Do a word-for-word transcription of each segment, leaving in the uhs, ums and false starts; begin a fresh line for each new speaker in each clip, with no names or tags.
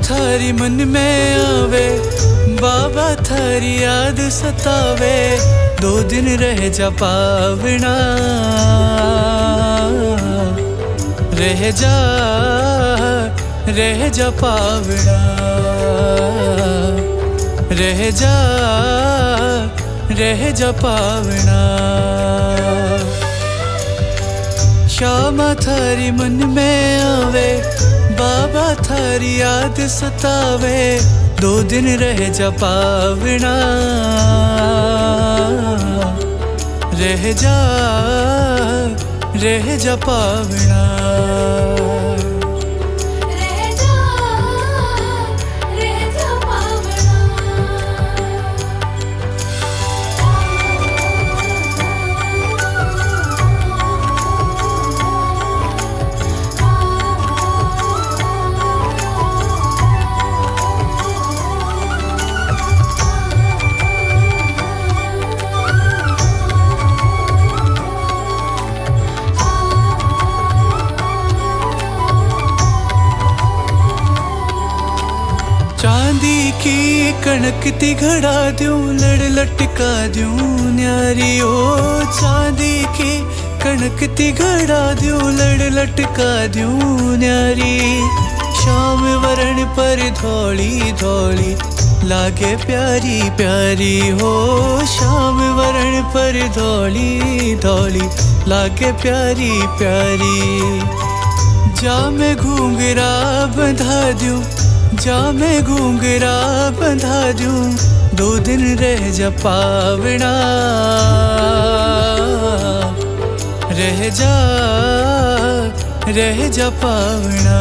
थारी मन में आवे, बाबा थारी याद सतावे, दो दिन रह जा पावना, रह जा रह जा पावना, रह जा रह जा पावना। श्यामा थारी मन में आवे, बाबा थारी याद सतावे, दो दिन रह जा पावना, रह जा रह जा पावना। चांदी की कणक ती घड़ा दूं, लड़ लटका दूं न्यारी ओ। चांदी की कणक ती घड़ा दूं, लड़ लटका दूं न्यारी। शाम वरण पर धौली धौली लागे प्यारी प्यारी हो, शाम वरण पर धौली धौली लागे प्यारी प्यारी। जा मैं घूंघरा बंधा दूं, जा मैं घूंघरा बंधा दूं, दो दिन रह जा पावना, रह जा रह जा पावना।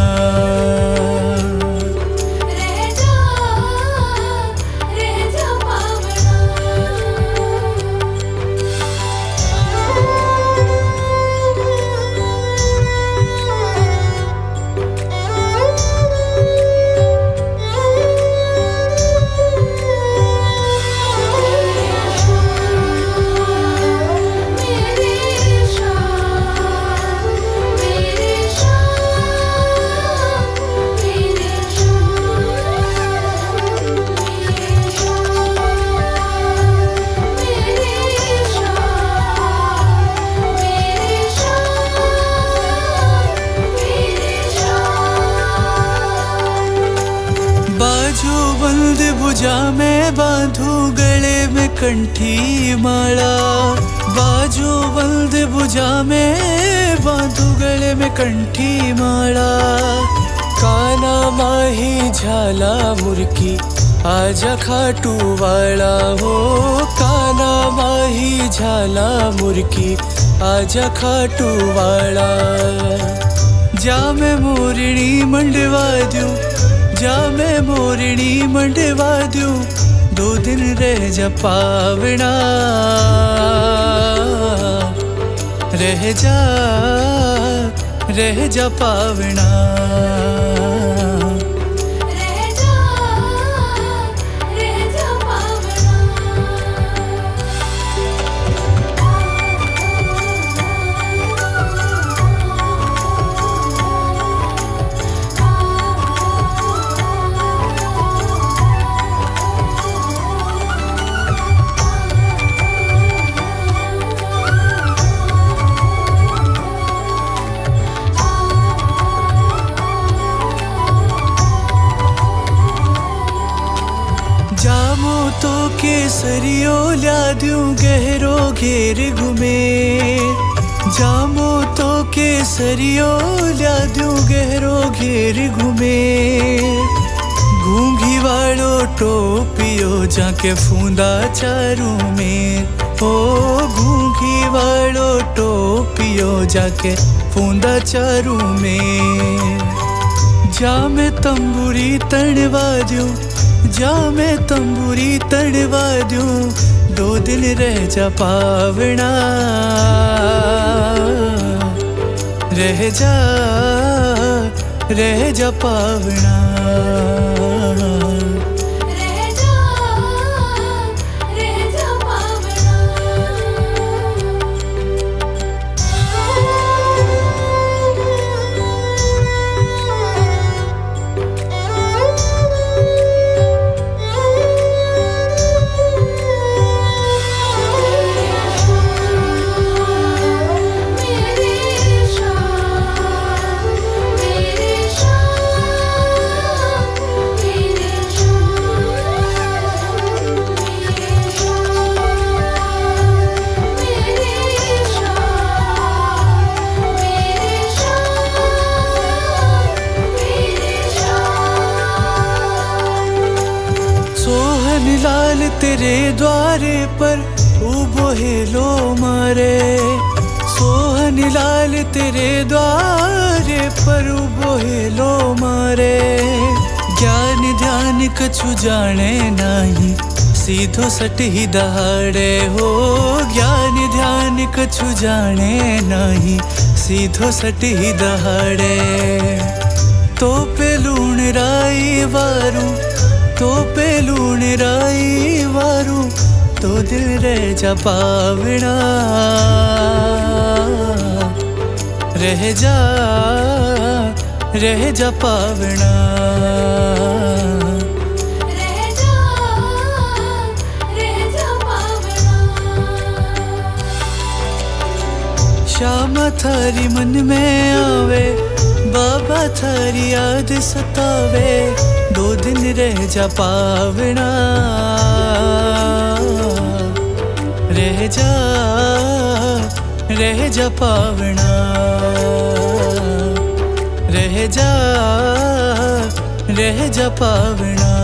बाजू बंद भुजा में बांधू, गले में कंठी माला। बाजू बंद भुजा में बांधू, गले में कंठी माला। काना माही झाला मुर्की, आजा खाटू वाला हो। काना माही झाला मुर्की, आजा खाटू वाला। जा मैं मोरनी मंडवा दूं, जा मैं मोरनी मंडवा दूं, दो दिन रह जा पावना, रह जा रह जा पावना। जामो तो केसरियो ल्या दूं, गहरो घेर घूमे। जामो तो केसरियो ल्या दूं, गहरो घेर घूमे। घूंघी वालो टोपियो जाके फूंदा चारू में, ओ घूंघी वालो टोपियो जाके फूंदा चारू में। जा मैं तंबूरी तड़वा दूं, जा मैं तंबूरी तड़वा दूं, दो दिन रह जा पावना, रह जा रह जा पावना। तेरे द्वारे पर उबो हेलो मारे, सोहन लाल तेरे द्वारे पर उबो हेलो मारे। ज्ञान ध्यान कछु जाने नाही, सीधो सट ही दहाड़े हो। ज्ञान ध्यान कछु जाने नाही, सीधो सट ही दहाड़े। तो पे लूण राई वारू, तो पे लूण राई वारू, तो दिल रह जा पावना, रह जा रह जा पावना,
रह जा रह जा पावना।
श्यामा थारी मन में आवे, बाबा थारी याद सतावे, दो दिन रह जा पावना, रह जा रह जा पावना, रह जा रह जा पावना।